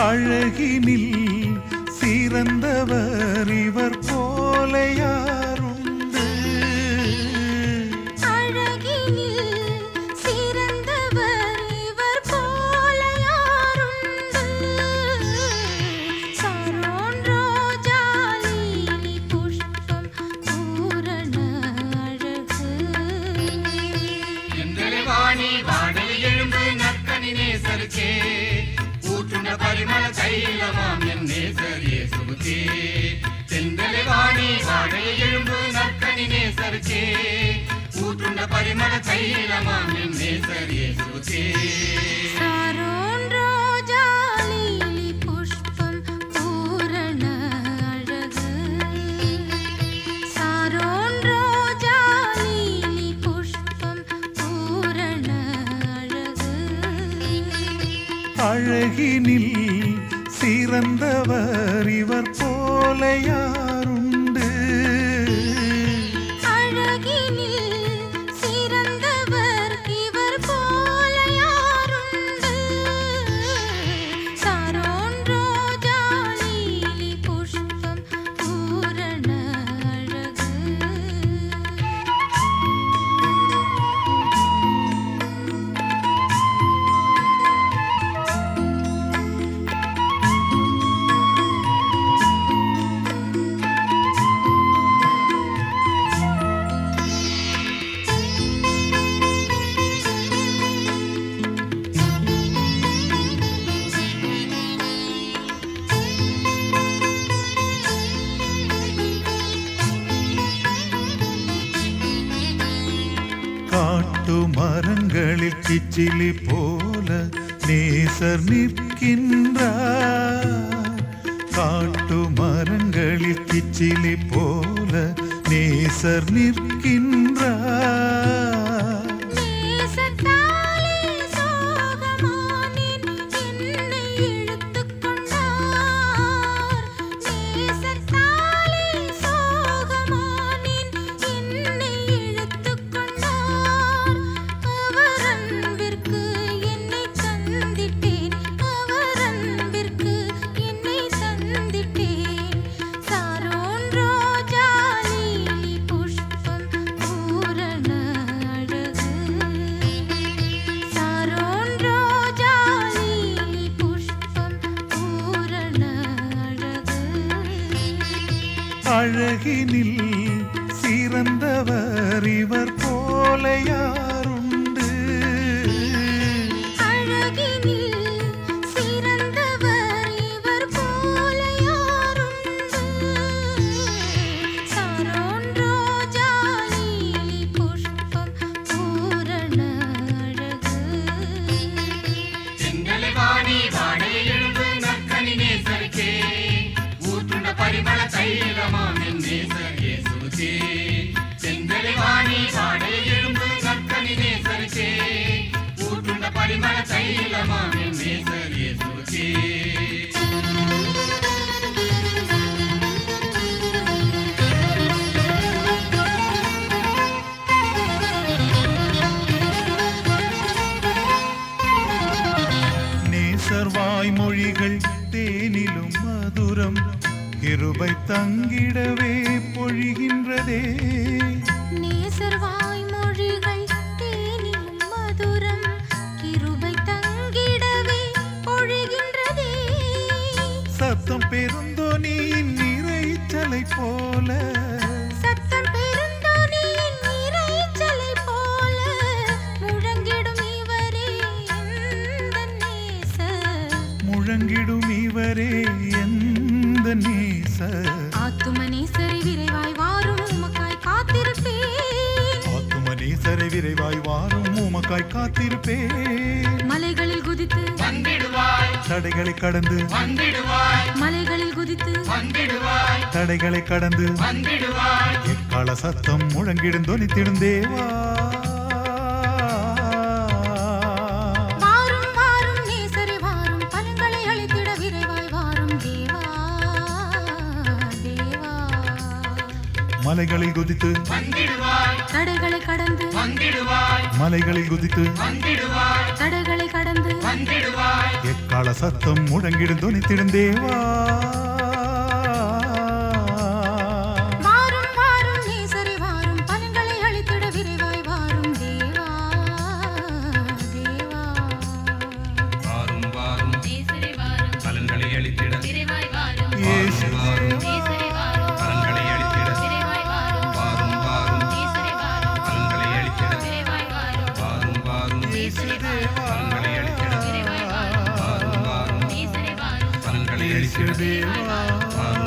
அழகினில் சிறந்தவர் இவர் போல யாருண்டு? அழகினில் சிறந்தவர் இவர் போல யாருண்டு? சரோன் ரோஜா லீலி புஷ்பம் பூரண அழகு. எங்களை வாணி வாடல் எழும்பு நற்கனி நேசருக்கே ஊற்றுண்ட பரிமள தைலமாம் என் நேசர் இயேசுவுக்கே. தென்றலை வாணி வாடல் எழும்பு நற்கனி நேசருக்கே ஊற்றுண்ட பரிமள தைலமாம் என் நேசர் இயேசுவுக்கே. சரோன் ரோஜா லீலி புஷ்பம் பூரண அழகு. சரோன் ரோஜா லீலி புஷ்பம் பூரண அழகு. அழகினில் சிறந்தவர் இவர் போல யாருண்டு? அழகினில் சிறந்தவர் இவர் போல யாருண்டு? சரோன் ரோஜா லீலி புஷ்பம் பூரண அழகு. காட்டு மரங்களில் கிச்சிலி போல நேசர் நிற்கின்றார். காட்டு மரங்களில் கிச்சிலி போல நேசர் நிற்கின்றார். நேசத்தாலே சோகமானேன் என்னை இழுத்துக் கொண்டார். நேசத்தாலே சோகமானேன் என்னை இழுத்துக் கொண்டார். அவர் அன்பிற்கு என்னை தந்திட்டேன். அவர் அன்பிற்கு என்னை தந்திட்டேன். சரோன் ரோஜா லீலி புஷ்பம் பூரண அழகு. சரோன் ரோஜா லீலி புஷ்பம் பூரண அழகு. அழகினில் சிறந்தவர் இவர் போல யாருண்டு? அழகினில் சிறந்தவர் இவர் போல யாருண்டு? சரோன் ரோஜா லீலி புஷ்பம் பூரண அழகு. தென்றலை வாணி வாடல் எழும்பு நற்கனி நேசருக்கே ஊற்றுண்ட பரிமள தைலமாம் என் நேசர் இயேசுவுக்கே. தென்றலை வாணி வாடல் எழும்பு நற்கனி நேசருக்கே ஊற்றுண்ட பரிமள தைலமாம் என் நேசர் இயேசுவுக்கே. நேசர் வாய்மொழிகள் தேனிலும் மதுரம் கிருபை தங்கிடவே பொழிகின்றதே. நேசர் வாய்மொழிகள் தேனிலும் மதுரம் கிருபை தங்கிடவே பொழிகின்றதே. சத்தம் பெருந்தோனியின் இரைச்சலை போல சத்தம் பெருந்தோனியின் இரைச்சலை போல முழங்கிடும் இவரே எந்தன் நேசர். முழங்கிடும் இவரே எந்த நேசர். ஆத்தும நேசரை விரைவாய் வாரும் உமக்காய் காத்திருப்பேன். ஆத்தும நேசரை விரைவாய் வாரும் உமக்காய் காத்திருப்பேன். மலைகளில் குதித்து வந்திடுவாய் தடைகளை கடந்து வந்திடுவாய் மலைகளில் குதித்து வந்திடுவாய் தடைகளை கடந்து வந்திடுவாய். எக்கால சத்தம் முழங்கிடும் தொனித்திடும் தேவா. வாரும் வாரும் நேசரே வாரும் பலன்களை அளித்திட விரைவாய் வாரும் தேவா தேவா. மலைகளில் குதித்து வந்திடுவாய் தடைகளை கடந்து வந்திடுவாய் மலைகளில் குதித்து வந்திடுவாய் தடைகளை கடந்து எக்கால கள சத்தம் முழங்கிடும் தொனித்திடும் தேவா வாரும் வாரும் நேசரே வாரும் பலன்களை அளித்திட விரைவாய் வாரும் தேவா தேவா வாரும் வாரும் நேசரே வாரும் பலன்களை அளித்திட விரைவாய் வாரும் இயேசு வாரும் நேசரே வாரும் பலன்களை அளித்திட விரைவாய் வாரும் வாரும் வாரும் நேசரே வாரும் பலன்களை அளித்திட விரைவாய் வாரும் வாரும் வாரும் நேசரே வாரும் பலன்களை அளித்திட விரைவாய் வாரும் வாரும் வாரும் நேசரே வாரும் பலன்களை இயேசு அளித்திட தேவா வாரும்